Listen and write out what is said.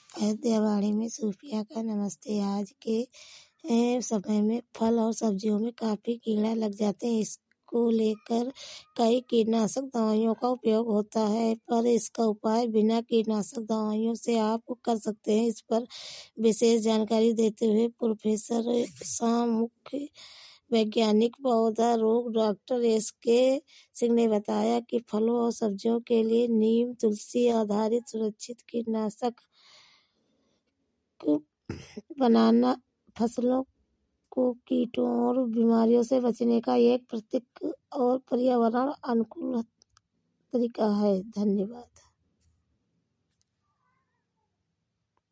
अयोध्यावाड़ी में सूफिया का नमस्ते। आज के समय में फल और सब्जियों में काफी कीड़ा लग जाते हैं। इसको लेकर कई कीटनाशक दवाइयों का उपयोग होता है, पर इसका उपाय बिना कीटनाशक दवाइयों से आप कर सकते हैं। इस पर विशेष जानकारी देते हुए प्रोफेसर शाह मुख्य वैज्ञानिक पौधा रोग डॉक्टर SK सिंह ने बताया कि फलों और सब्जियों के लिए नीम तुलसी आधारित सुरक्षित कीटनाशक को बनाना फसलों को कीटों और बीमारियों से बचने का एक प्राकृतिक और पर्यावरण अनुकूल तरीका है। धन्यवाद।